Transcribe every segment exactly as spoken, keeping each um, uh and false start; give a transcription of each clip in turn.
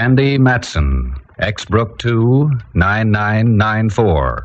Candy Matson, Exbrook two, nine nine nine four.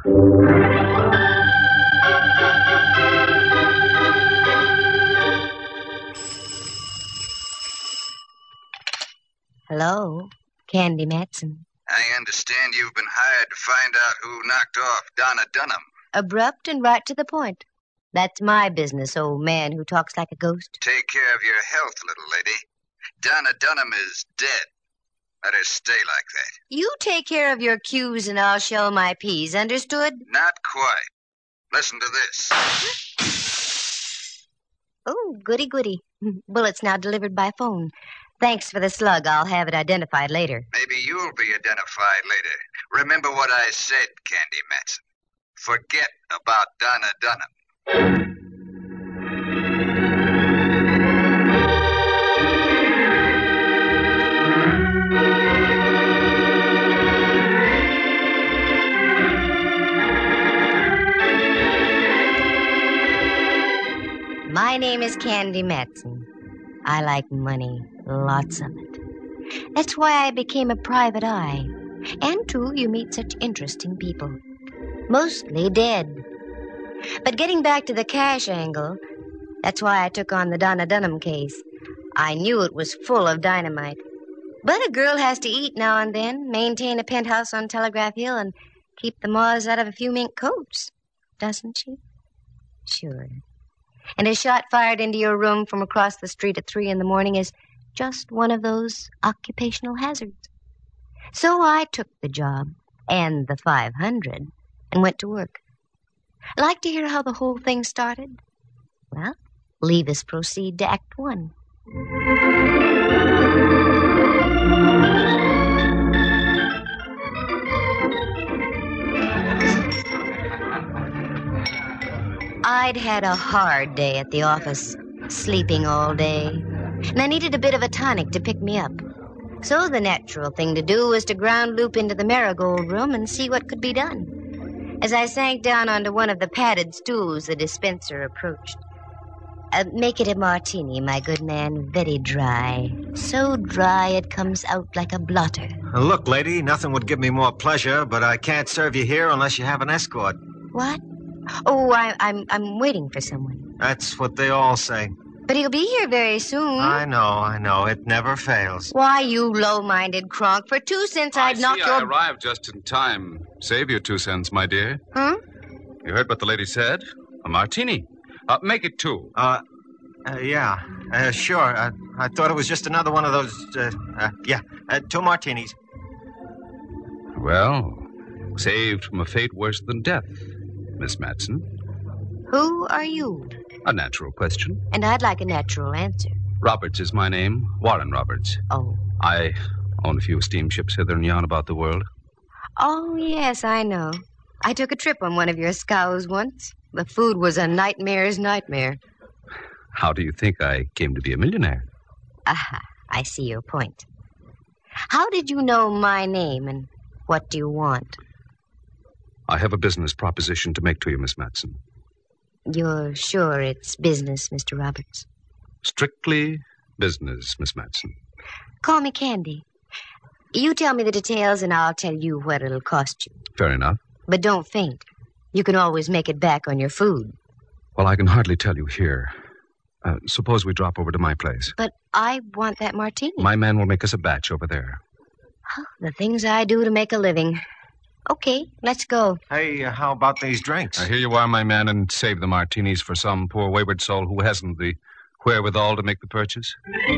Hello, Candy Matson. I understand you've been hired to find out who knocked off Donna Dunham. Abrupt and right to the point. That's my business, old man who talks like a ghost. Take care of your health, little lady. Donna Dunham is dead. Let her stay like that. You take care of your Q's and I'll shell my P's, understood? Not quite. Listen to this. Oh, goody goody. Bullets now delivered by phone. Thanks for the slug. I'll have it identified later. Maybe you'll be identified later. Remember what I said, Candy Matson. Forget about Donna Dunham. My name is Candy Matson. I like money, lots of it. That's why I became a private eye. And, too, you meet such interesting people. Mostly dead. But getting back to the cash angle, that's why I took on the Donna Dunham case. I knew it was full of dynamite. But a girl has to eat now and then, maintain a penthouse on Telegraph Hill, and keep the moths out of a few mink coats. Doesn't she? Sure. And a shot fired into your room from across the street at three in the morning is just one of those occupational hazards. So I took the job, and the five hundred, and went to work. Like to hear how the whole thing started? Well, leave us proceed to Act One. I'd had a hard day at the office, sleeping all day, and I needed a bit of a tonic to pick me up. So the natural thing to do was to ground loop into the marigold room and see what could be done. As I sank down onto one of the padded stools, the dispenser approached. Uh, make it a martini, my good man, very dry. So dry it comes out like a blotter. Uh, look, lady, nothing would give me more pleasure, but I can't serve you here unless you have an escort. What? Oh, I, I'm I'm waiting for someone. That's what they all say. But he'll be here very soon. I know, I know. It never fails. Why, you low-minded cronk. For two cents, I'd I knock see your... I arrived just in time. Save your two cents, my dear. Huh? You heard what the lady said? A martini. Uh, make it two. Uh, uh yeah, uh, sure. Uh, I thought it was just another one of those, uh, uh yeah, uh, two martinis. Well, saved from a fate worse than death, Miss Matson. Who are you? A natural question. And I'd like a natural answer. Roberts is my name. Warren Roberts. Oh. I own a few steamships hither and yon about the world. Oh, yes, I know. I took a trip on one of your scows once. The food was a nightmare's nightmare. How do you think I came to be a millionaire? Aha, I see your point. How did you know my name, and what do you want? I have a business proposition to make to you, Miss Matson. You're sure it's business, Mister Roberts? Strictly business, Miss Matson. Call me Candy. You tell me the details, and I'll tell you what it'll cost you. Fair enough. But don't faint. You can always make it back on your food. Well, I can hardly tell you here. Uh, suppose we drop over to my place. But I want that martini. My man will make us a batch over there. Oh, the things I do to make a living. Okay, let's go. Hey, uh, how about these drinks? Uh, here you are, my man, and save the martinis for some poor wayward soul who hasn't the wherewithal to make the purchase.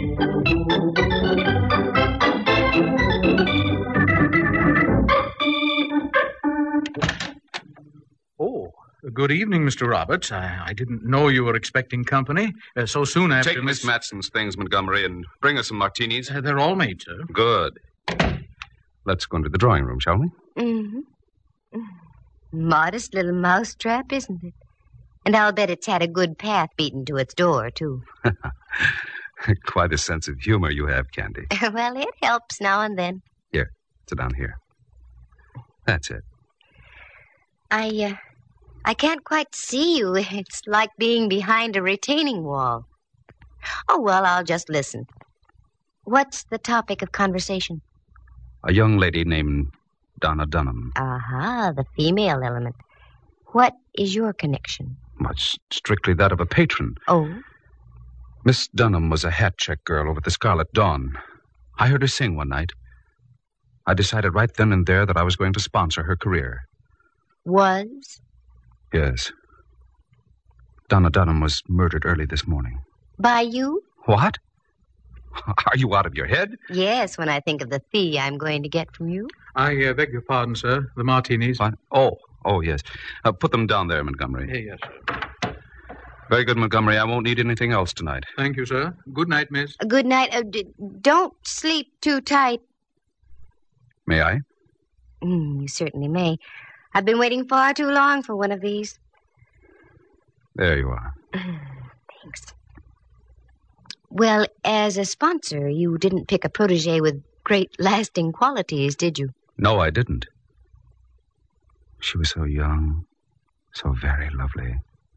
Oh, good evening, Mister Roberts. I, I didn't know you were expecting company uh, so soon after... Take Miss Matson's things, Montgomery, and bring us some martinis. Uh, they're all made, sir. Good. Let's go into the drawing room, shall we? Mm-hmm. Modest little mousetrap, isn't it? And I'll bet it's had a good path beaten to its door, too. Quite a sense of humor you have, Candy. Well, it helps now and then. Here, sit down here. That's it. I, uh, I can't quite see you. It's like being behind a retaining wall. Oh, well, I'll just listen. What's the topic of conversation? A young lady named Donna Dunham. Aha, the female element. What is your connection? Much strictly that of a patron. Oh? Miss Dunham was a hat-check girl over at the Scarlet Dawn. I heard her sing one night. I decided right then and there that I was going to sponsor her career. Was? Yes. Donna Dunham was murdered early this morning. By you? What? Are you out of your head? Yes, when I think of the fee I'm going to get from you. I uh, beg your pardon, sir. The martinis. What? Oh, oh, yes. Uh, put them down there, Montgomery. Hey, yes, sir. Very good, Montgomery. I won't need anything else tonight. Thank you, sir. Good night, miss. Uh, good night. Uh, d- don't sleep too tight. May I? Mm, you certainly may. I've been waiting far too long for one of these. There you are. Thanks. Well, as a sponsor, you didn't pick a protege with great lasting qualities, did you? No, I didn't. She was so young, so very lovely.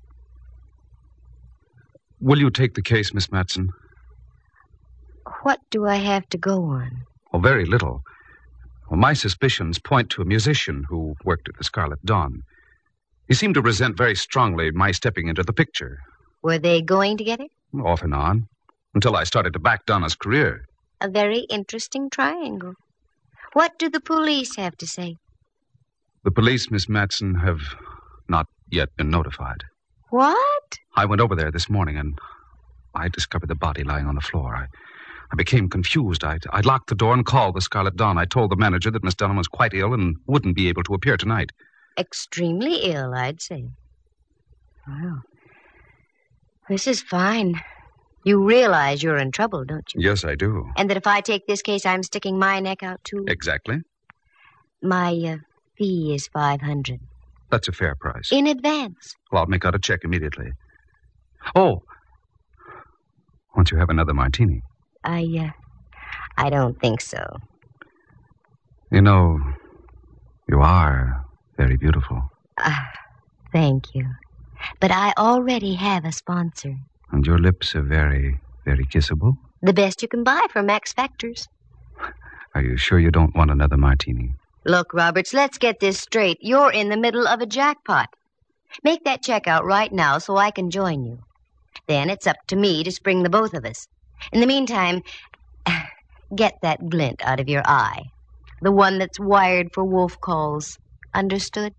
Will you take the case, Miss Matson? What do I have to go on? Oh, very little. Well, my suspicions point to a musician who worked at the Scarlet Dawn. He seemed to resent very strongly my stepping into the picture. Were they going together? Off and on, until I started to back Donna's career. A very interesting triangle. What do the police have to say? The police, Miss Matson, have not yet been notified. What? I went over there this morning, and I discovered the body lying on the floor. I, I became confused. I, I locked the door and called the Scarlet Dawn. I told the manager that Miss Dunham was quite ill and wouldn't be able to appear tonight. Extremely ill, I'd say. Well, this is fine. You realize you're in trouble, don't you? Yes, I do. And that if I take this case, I'm sticking my neck out, too? Exactly. My uh, fee is five hundred dollars. That's a fair price. In advance. Well, I'll make out a check immediately. Oh, won't you have another martini? I, uh, I don't think so. You know, you are very beautiful. Ah, thank you. But I already have a sponsor. And your lips are very, very kissable. The best you can buy from Max Factors. Are you sure you don't want another martini? Look, Roberts, let's get this straight. You're in the middle of a jackpot. Make that check out right now so I can join you. Then it's up to me to spring the both of us. In the meantime, get that glint out of your eye. The one that's wired for wolf calls. Understood?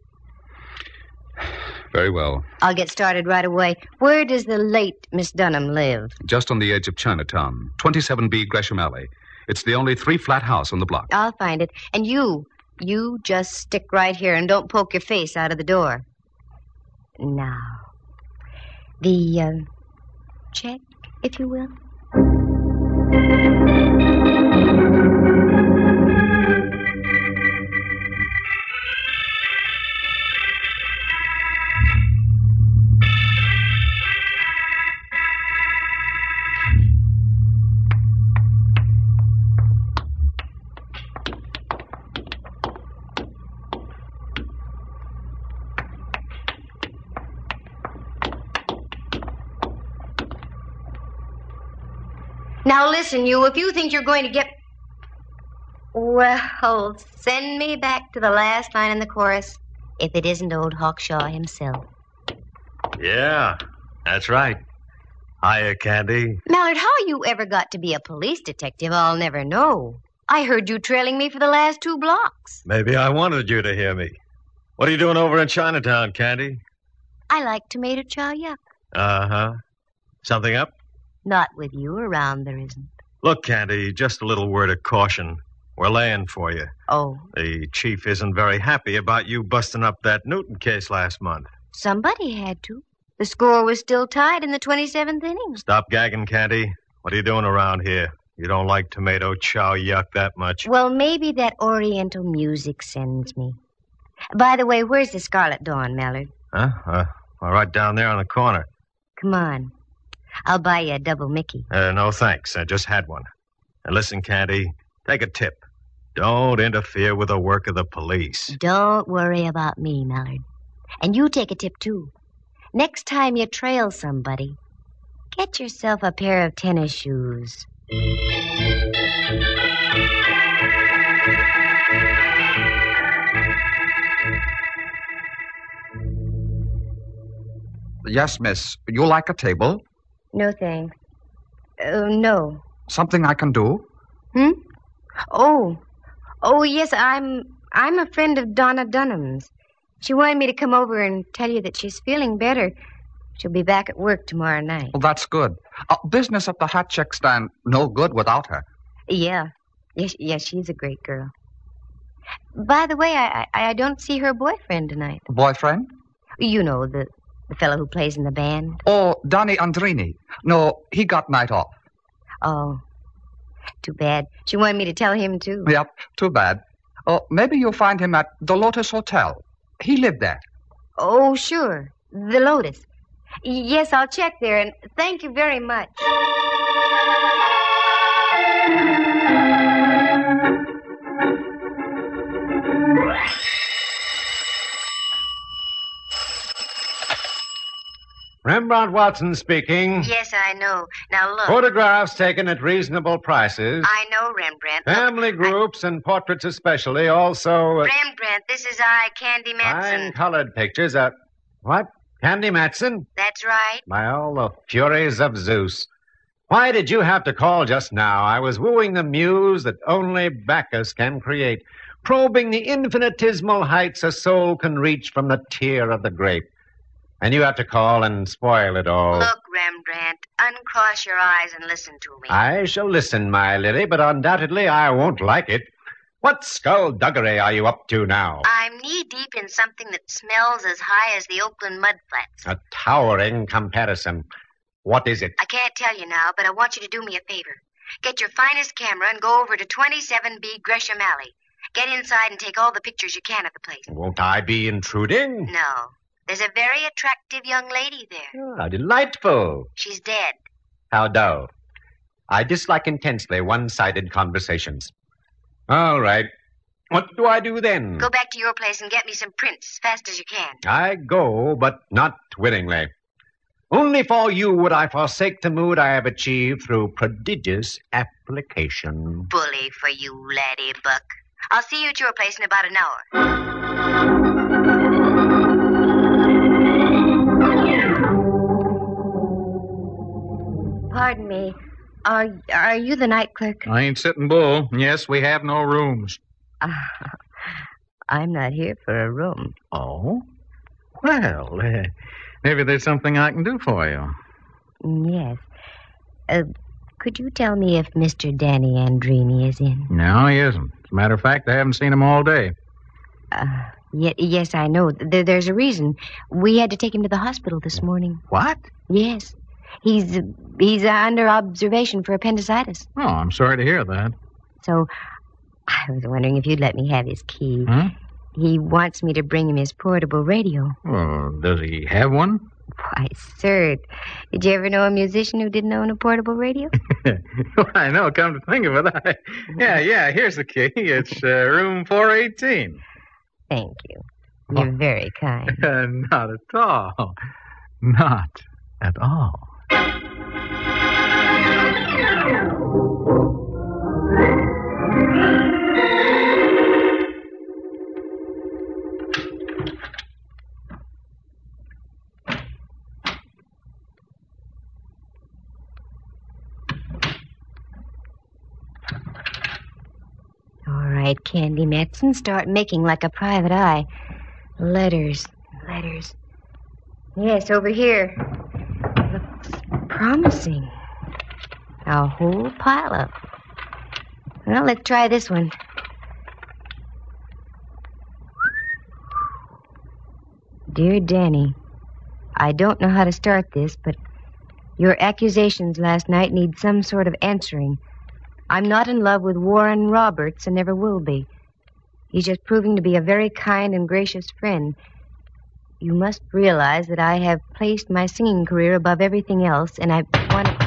Very well. I'll get started right away. Where does the late Miss Dunham live? Just on the edge of Chinatown, twenty-seven B Gresham Alley. It's the only three-flat house on the block. I'll find it. And you, you just stick right here and don't poke your face out of the door. Now, the uh, check, if you will. Now listen, you, if you think you're going to get... Well, send me back to the last line in the chorus, if it isn't old Hawkshaw himself. Yeah, that's right. Hiya, Candy. Mallard, how you ever got to be a police detective, I'll never know. I heard you trailing me for the last two blocks. Maybe I wanted you to hear me. What are you doing over in Chinatown, Candy? I like tomato chow yuck. Uh-huh. Something up? Not with you around, there isn't. Look, Candy, just a little word of caution. We're laying for you. Oh. The chief isn't very happy about you busting up that Newton case last month. Somebody had to. The score was still tied in the twenty-seventh inning. Stop gagging, Candy. What are you doing around here? You don't like tomato chow yuck that much. Well, maybe that Oriental music sends me. By the way, where's the Scarlet Dawn, Mallard? Huh? Uh, well, right down there on the corner. Come on. I'll buy you a double Mickey. Uh, no, thanks. I just had one. And listen, Candy, take a tip. Don't interfere with the work of the police. Don't worry about me, Mallard. And you take a tip, too. Next time you trail somebody, get yourself a pair of tennis shoes. Yes, miss. You like a table? No, thanks. Uh, no. Something I can do? Hmm? Oh. Oh, yes, I'm... I'm a friend of Donna Dunham's. She wanted me to come over and tell you that she's feeling better. She'll be back at work tomorrow night. Well, that's good. Uh, business at the hat check stand, no good without her. Yeah. Yes, yes, she's a great girl. By the way, I, I, I don't see her boyfriend tonight. Boyfriend? You know, the, the fellow who plays in the band. Oh, Donny Andrini. No, he got night off. Oh, too bad. She wanted me to tell him, too. Yep, too bad. Oh, maybe you'll find him at the Lotus Hotel. He lived there. Oh, sure. The Lotus. Yes, I'll check there, and thank you very much. Rembrandt Watson speaking. Yes, I know. Now, look. Photographs taken at reasonable prices. I know, Rembrandt. Family look, groups I... and portraits especially. Also... Uh, Rembrandt, this is I, Candy Matson. Fine colored pictures. Uh, what? Candy Matson? That's right. By all the furies of Zeus. Why did you have to call just now? I was wooing the muse that only Bacchus can create, probing the infinitesimal heights a soul can reach from the tear of the grape. And you have to call and spoil it all. Look, Rembrandt, uncross your eyes and listen to me. I shall listen, my Lily, but undoubtedly I won't like it. What skullduggery are you up to now? I'm knee-deep in something that smells as high as the Oakland mudflats. A towering comparison. What is it? I can't tell you now, but I want you to do me a favor. Get your finest camera and go over to twenty-seven B Gresham Alley. Get inside and take all the pictures you can of the place. Won't I be intruding? No. There's a very attractive young lady there. Oh, delightful. She's dead. How dull. I dislike intensely one-sided conversations. All right. What do I do then? Go back to your place and get me some prints as fast as you can. I go, but not willingly. Only for you would I forsake the mood I have achieved through prodigious application. Bully for you, laddie buck. I'll see you at your place in about an hour. Pardon me. Are are you the night clerk? I ain't sitting bull. Yes, we have no rooms. Uh, I'm not here for a room. Oh? Well, uh, maybe there's something I can do for you. Yes. Uh, could you tell me if Mister Danny Andrini is in? No, he isn't. As a matter of fact, I haven't seen him all day. Uh, y- yes, I know. There, there's a reason. We had to take him to the hospital this morning. What? Yes. He's uh, he's uh, under observation for appendicitis. Oh, I'm sorry to hear that. So, I was wondering if you'd let me have his key. Huh? He wants me to bring him his portable radio. Oh, does he have one? Why, sir, did you ever know a musician who didn't own a portable radio? Well, I know, come to think of it. I, yeah, yeah, here's the key. It's uh, room four eighteen. Thank you. You're oh. very kind. Uh, not at all. Not at all. All right, Candy Matson, start making like a private eye. Letters, letters. Yes, over here. Looks promising. A whole pile of. Well, let's try this one. Dear Danny, I don't know how to start this, but your accusations last night need some sort of answering. I'm not in love with Warren Roberts and never will be. He's just proving to be a very kind and gracious friend. You must realize that I have placed my singing career above everything else, and I want to...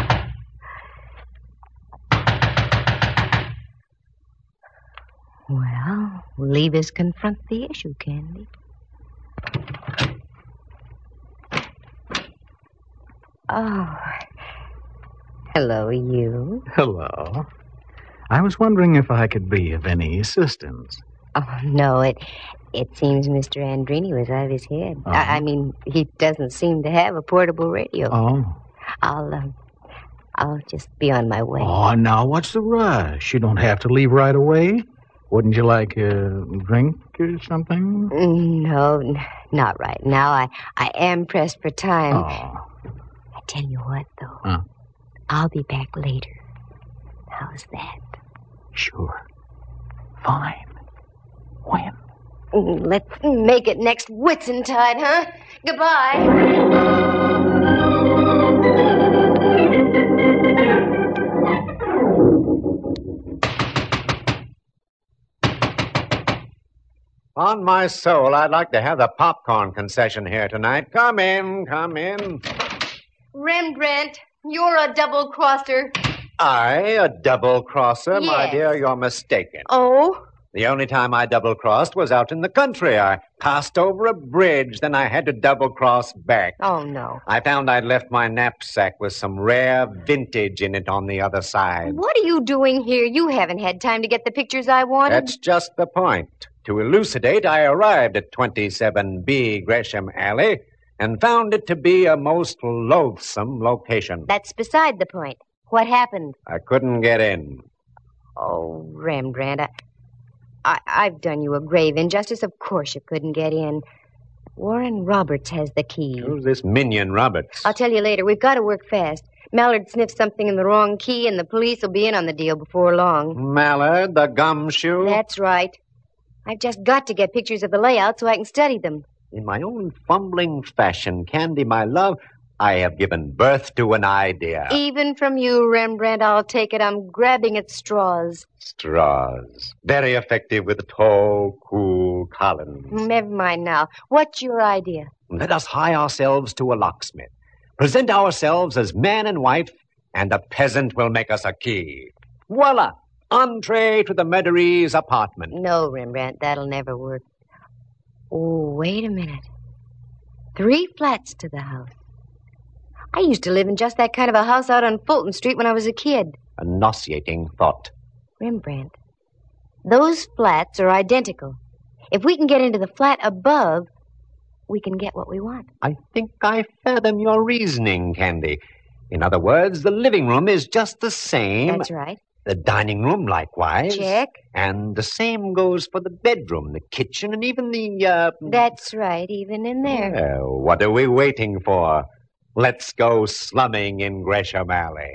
Well, leave us confront the issue, Candy. Oh. Hello, you. Hello. I was wondering if I could be of any assistance. Oh, no, it it seems Mister Andrini was out of his head. Uh-huh. I, I mean, he doesn't seem to have a portable radio. Oh. I'll, um, I'll just be on my way. Oh, now what's the rush? You don't have to leave right away. Wouldn't you like a drink or something? No, n- not right now. I, I am pressed for time. Oh. I tell you what, though. Huh? I'll be back later. How's that? Sure. Fine. When? Mm, Let's make it next Whitsuntide, huh? Goodbye. On my soul, I'd like to have the popcorn concession here tonight. Come in, come in. Rembrandt, you're a double-crosser. I, a double-crosser? My Yes. dear, you're mistaken. Oh? The only time I double-crossed was out in the country. I passed over a bridge, then I had to double-cross back. Oh, no. I found I'd left my knapsack with some rare vintage in it on the other side. What are you doing here? You haven't had time to get the pictures I wanted. That's just the point. To elucidate, I arrived at twenty-seven B Gresham Alley and found it to be a most loathsome location. That's beside the point. What happened? I couldn't get in. Oh, Rembrandt, I, I, I've done you a grave injustice. Of course you couldn't get in. Warren Roberts has the key. Who's this minion Roberts? I'll tell you later. We've got to work fast. Mallard sniffed something in the wrong key, and the police will be in on the deal before long. Mallard, the gumshoe? That's right. I've just got to get pictures of the layout so I can study them. In my own fumbling fashion, Candy, my love, I have given birth to an idea. Even from you, Rembrandt, I'll take it. I'm grabbing at straws. Straws. Very effective with tall, cool Collins. Never mind now. What's your idea? Let us hie ourselves to a locksmith. Present ourselves as man and wife, and a peasant will make us a key. Voila! Entree to the Meaderies apartment. No, Rembrandt, that'll never work. Oh, wait a minute. Three flats to the house. I used to live in just that kind of a house out on Fulton Street when I was a kid. A nauseating thought. Rembrandt, those flats are identical. If we can get into the flat above, we can get what we want. I think I fathom your reasoning, Candy. In other words, the living room is just the same. That's right. The dining room, likewise. Check. And the same goes for the bedroom, the kitchen, and even the, uh... That's right, even in there. Well, what are we waiting for? Let's go slumming in Gresham Alley.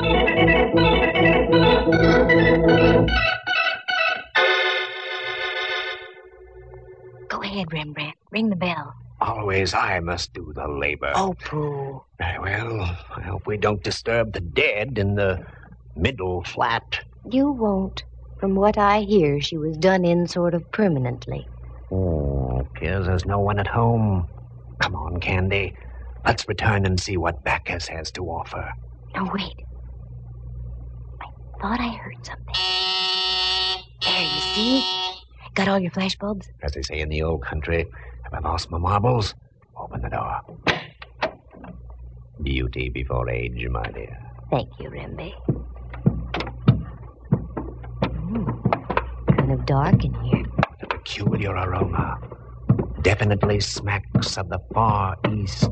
Go ahead, Rembrandt. Ring the bell. Always I must do the labor. Oh, pooh. Very well. I hope we don't disturb the dead in the middle flat. You won't. From what I hear, she was done in sort of permanently. Oh, appears there's no one at home. Come on, Candy. Let's return and see what Bacchus has to offer. No, wait. I thought I heard something. There, you see? Got all your flashbulbs? As they say in the old country, have I lost my marbles? Open the door. Beauty before age, my dear. Thank you, Rembe. Mm, kind of dark in here. A peculiar aroma. Definitely smacks of the far east.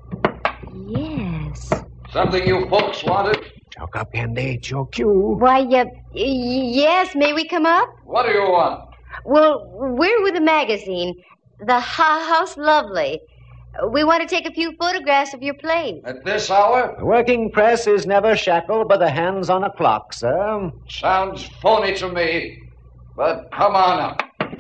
Yes. Something you folks wanted? Choke up, Candy. It's your cue. Why, uh, y- yes, may we come up? What do you want? Well, we're with a magazine, The Ha House Lovely. We want to take a few photographs of your plays. At this hour? The working press is never shackled by the hands on a clock, sir. Sounds phony to me. But come on up.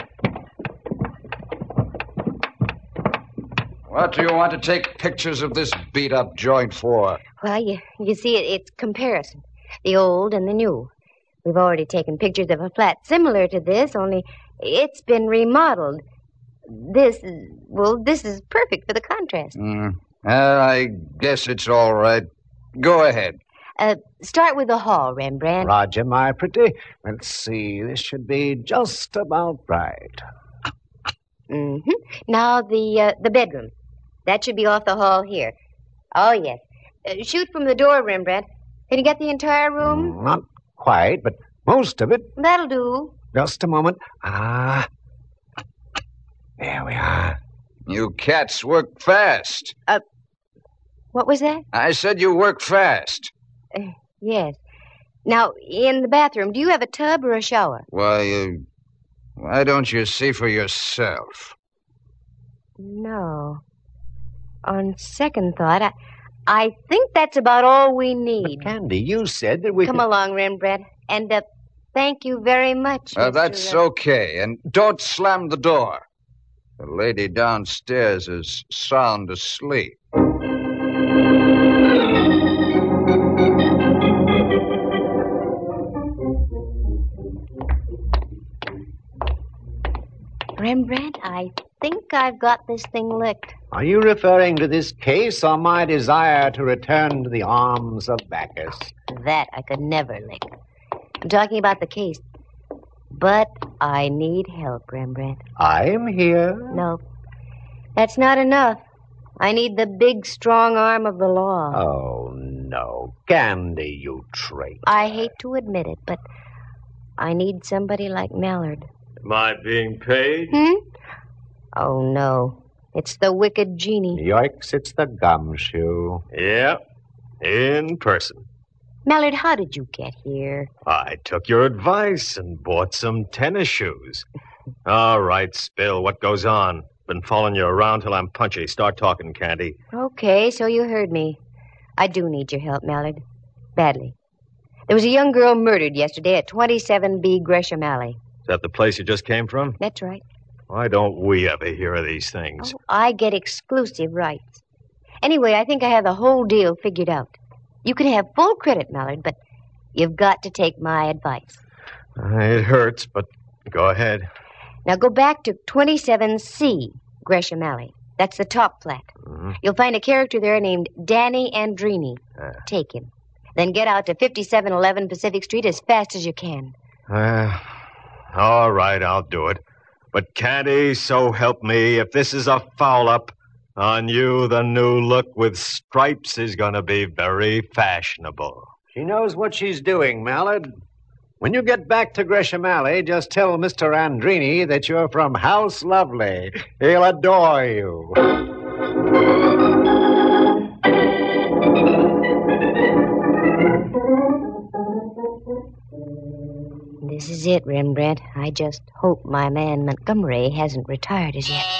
What do you want to take pictures of this beat-up joint for? Well, you, you see, it, it's comparison. The old and the new. We've already taken pictures of a flat similar to this, only it's been remodeled. This is, well, this is perfect for the contrast. Mm. Uh, I guess it's all right. Go ahead. Uh, start with the hall, Rembrandt. Roger, my pretty. Let's see. This should be just about right. Mm-hmm. Now the uh, the bedroom. That should be off the hall here. Oh, yes. Uh, shoot from the door, Rembrandt. Can you get the entire room? Mm, not quite, but Most of it. That'll do. Just a moment. Ah. There we are. You cats work fast. Uh, what was that? I said you work fast. Uh, yes. Now, in the bathroom, do you have a tub or a shower? Why, uh, why don't you see for yourself? No. On second thought, I, I think that's about all we need. But Candy, you said that we Come could... along, Rembrandt. And uh, thank you very much. Uh, Mister that's uh, okay. And don't slam the door. The lady downstairs is sound asleep. Rembrandt, I think I've got this thing licked. Are you referring to this case or my desire to return to the arms of Bacchus? That I could never lick. I'm talking about the case. But I need help, Rembrandt. I'm here. No, that's not enough. I need the big, strong arm of the law. Oh, no. Candy, you traitor. I hate to admit it, but I need somebody like Mallard. Am I being paid? Hmm? Oh, no. It's the wicked genie. Yoicks, it's the gumshoe. Yep, in person. Mallard, how did you get here? I took your advice and bought some tennis shoes. All right, Spill, what goes on? Been following you around till I'm punchy. Start talking, Candy. Okay, so you heard me. I do need your help, Mallard. Badly. There was a young girl murdered yesterday at twenty-seven B Gresham Alley. Is that the place you just came from? That's right. Why don't we ever hear of these things? Oh, I get exclusive rights. Anyway, I think I have the whole deal figured out. You can have full credit, Mallard, but you've got to take my advice. Uh, it hurts, but go ahead. Now go back to twenty-seven C Gresham Alley. That's the top flat. Mm-hmm. You'll find a character there named Danny Andrini. Uh. Take him. Then get out to fifty-seven eleven Pacific Street as fast as you can. Uh, all right, I'll do it. But Candy, so help me, if this is a foul-up, on you the new look with stripes is going to be very fashionable. She knows what she's doing, Mallard. When you get back to Gresham Alley, just tell Mister Andrini that you're from House Lovely. He'll adore you. This is it, Rembrandt. I just hope my man Montgomery hasn't retired as yet.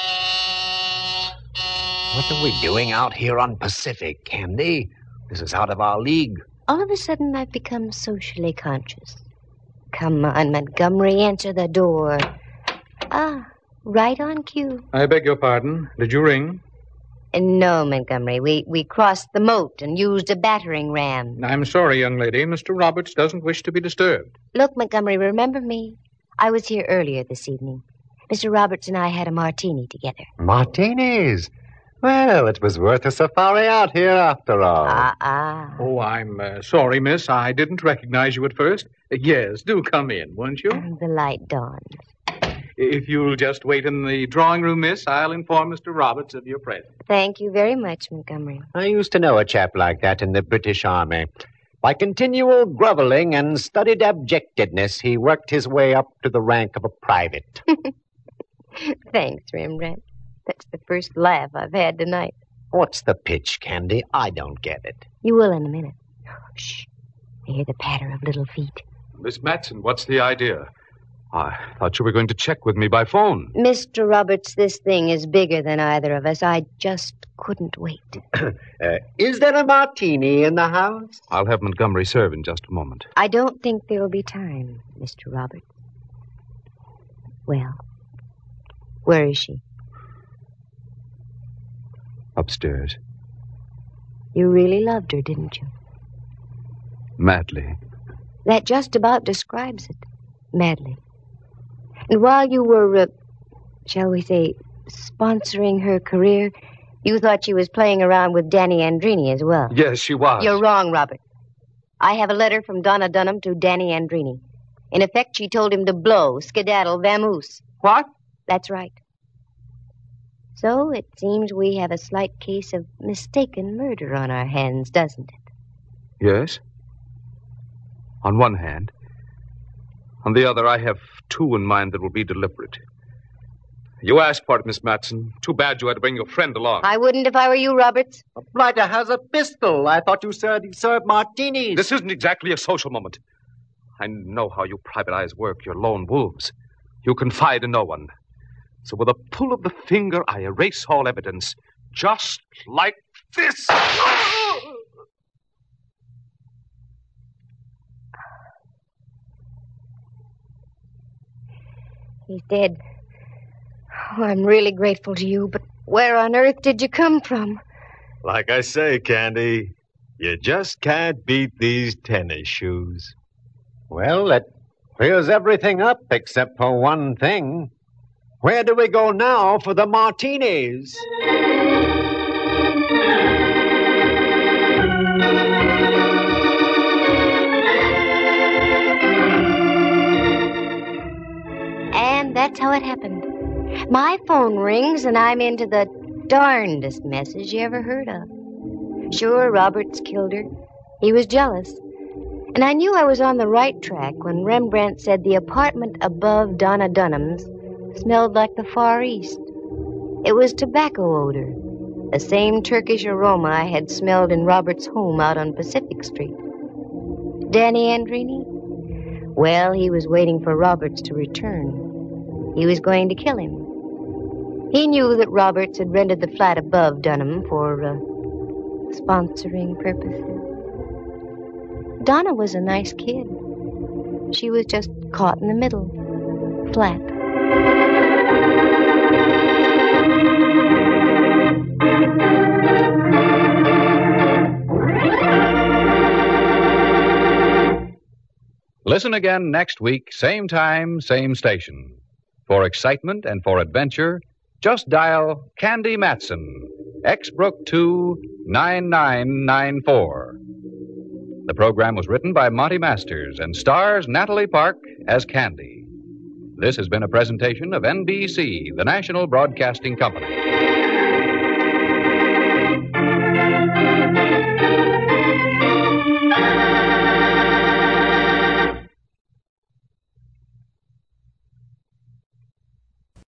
What are we doing out here on Pacific, Candy? This is out of our league. All of a sudden, I've become socially conscious. Come on, Montgomery, answer the door. Ah, right on cue. I beg your pardon. Did you ring? Uh, no, Montgomery. We, we crossed the moat and used a battering ram. I'm sorry, young lady. Mister Roberts doesn't wish to be disturbed. Look, Montgomery, remember me? I was here earlier this evening. Mister Roberts and I had a martini together. Martinis? Well, it was worth a safari out here after all. Ah, ah. Oh, I'm uh, sorry, miss. I didn't recognize you at first. Uh, yes, do come in, won't you? The light dawns. If you'll just wait in the drawing room, miss, I'll inform Mister Roberts of your presence. Thank you very much, Montgomery. I used to know a chap like that in the British Army. By continual groveling and studied abjectedness, he worked his way up to the rank of a private. Thanks, Rembrandt. That's the first laugh I've had tonight. What's the pitch, Candy? I don't get it. You will in a minute. Shh. I hear the patter of little feet. Miss Matson, what's the idea? I thought you were going to check with me by phone. Mister Roberts, this thing is bigger than either of us. I just couldn't wait. uh, is there a martini in the house? I'll have Montgomery serve in just a moment. I don't think there'll be time, Mister Roberts. Well, where is she? Upstairs. You really loved her, didn't you? Madly. That just about describes it. Madly. And while you were, uh, shall we say, sponsoring her career, you thought she was playing around with Danny Andrini as well. Yes, she was. You're wrong, Robert. I have a letter from Donna Dunham to Danny Andrini. In effect, she told him to blow, skedaddle, vamoose. What? That's right. So it seems we have a slight case of mistaken murder on our hands, doesn't it? Yes. On one hand. On the other, I have two in mind that will be deliberate. You asked for it, Miss Matson. Too bad you had to bring your friend along. I wouldn't if I were you, Roberts. A blighter has a pistol. I thought you said he served martinis. This isn't exactly a social moment. I know how you private eyes work. You're lone wolves. You confide in no one. So with a pull of the finger, I erase all evidence. Just like this. He's dead. Oh, I'm really grateful to you, but where on earth did you come from? Like I say, Candy, you just can't beat these tennis shoes. Well, it clears everything up except for one thing. Where do we go now for the martinis? And that's how it happened. My phone rings and I'm into the darndest messes you ever heard of. Sure, Roberts killed her. He was jealous. And I knew I was on the right track when Rembrandt said the apartment above Donna Dunham's smelled like the Far East. It was tobacco odor, the same Turkish aroma I had smelled in Robert's home out on Pacific Street. Danny Andrini? Well, he was waiting for Roberts to return. He was going to kill him. He knew that Roberts had rented the flat above Dunham for uh, sponsoring purposes. Donna was a nice kid. She was just caught in the middle, flat. Listen again next week, same time, same station. For excitement and for adventure, just dial Candy Matson, Exbrook two nine nine nine four. The program was written by Monty Masters and stars Natalie Park as Candy. This has been a presentation of N B C, the national broadcasting company.